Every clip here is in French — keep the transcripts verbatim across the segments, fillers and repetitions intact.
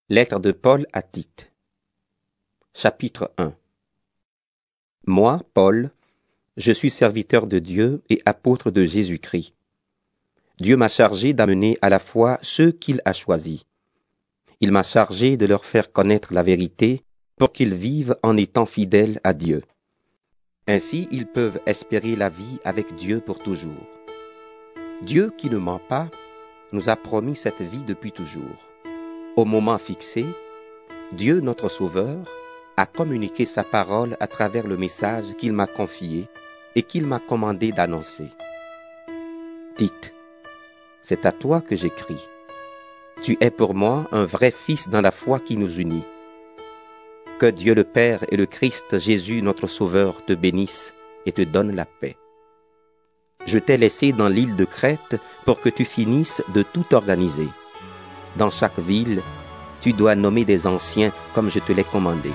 Lettre de Paul à Tite. Chapitre un. Moi, Paul, je suis serviteur de Dieu et apôtre de Jésus-Christ. Dieu m'a chargé d'amener à la foi ceux qu'il a choisis. Il m'a chargé de leur faire connaître la vérité pour qu'ils vivent en étant fidèles à Dieu. Ainsi, ils peuvent espérer la vie avec Dieu pour toujours. Dieu, qui ne ment pas, nous a promis cette vie depuis toujours. Au moment fixé, Dieu, notre Sauveur, a communiqué sa parole à travers le message qu'il m'a confié et qu'il m'a commandé d'annoncer. Tite, c'est à toi que j'écris. Tu es pour moi un vrai fils dans la foi qui nous unit. Que Dieu le Père et le Christ Jésus, notre Sauveur, te bénissent et te donnent la paix. Je t'ai laissé dans l'île de Crète pour que tu finisses de tout organiser. Dans chaque ville, tu dois nommer des anciens comme je te l'ai commandé.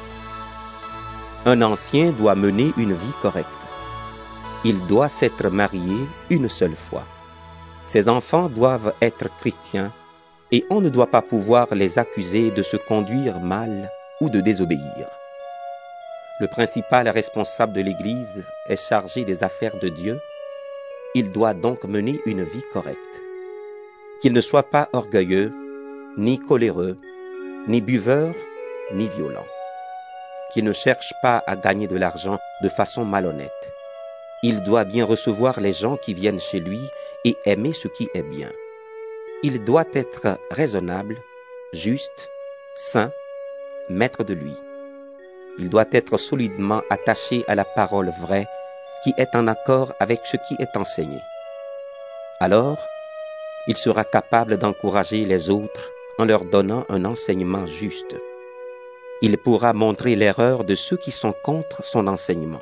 Un ancien doit mener une vie correcte. Il doit s'être marié une seule fois. Ses enfants doivent être chrétiens et on ne doit pas pouvoir les accuser de se conduire mal ou de désobéir. Le principal responsable de l'Église est chargé des affaires de Dieu. Il doit donc mener une vie correcte. Qu'il ne soit pas orgueilleux, ni coléreux, ni buveur, ni violent. Qu'il ne cherche pas à gagner de l'argent de façon malhonnête. Il doit bien recevoir les gens qui viennent chez lui et aimer ce qui est bien. Il doit être raisonnable, juste, saint, maître de lui. Il doit être solidement attaché à la parole vraie qui est en accord avec ce qui est enseigné. Alors, il sera capable d'encourager les autres en leur donnant un enseignement juste. Il pourra montrer l'erreur de ceux qui sont contre son enseignement.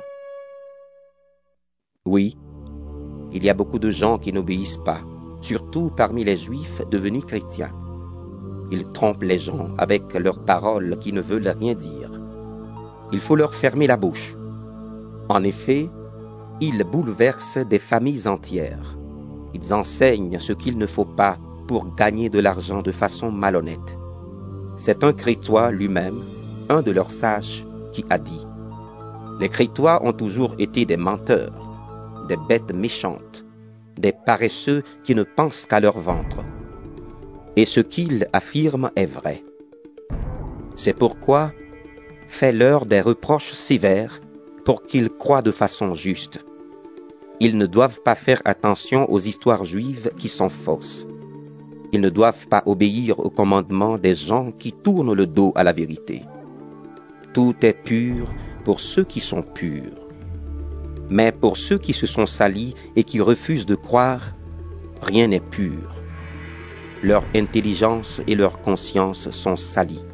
Oui, il y a beaucoup de gens qui n'obéissent pas, surtout parmi les Juifs devenus chrétiens. Ils trompent les gens avec leurs paroles qui ne veulent rien dire. Il faut leur fermer la bouche. En effet, ils bouleversent des familles entières. Ils enseignent ce qu'il ne faut pas pour gagner de l'argent de façon malhonnête. C'est un Crétois lui-même, un de leurs sages, qui a dit « Les Crétois ont toujours été des menteurs, des bêtes méchantes, des paresseux qui ne pensent qu'à leur ventre. Et ce qu'ils affirment est vrai. C'est pourquoi fais-leur des reproches sévères pour qu'ils croient de façon juste. Ils ne doivent pas faire attention aux histoires juives qui sont fausses. Ils ne doivent pas obéir aux commandements des gens qui tournent le dos à la vérité. Tout est pur pour ceux qui sont purs. Mais pour ceux qui se sont salis et qui refusent de croire, rien n'est pur. Leur intelligence et leur conscience sont salies.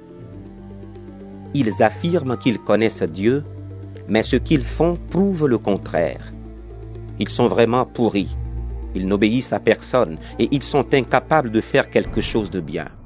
Ils affirment qu'ils connaissent Dieu, mais ce qu'ils font prouve le contraire. Ils sont vraiment pourris, ils n'obéissent à personne et ils sont incapables de faire quelque chose de bien.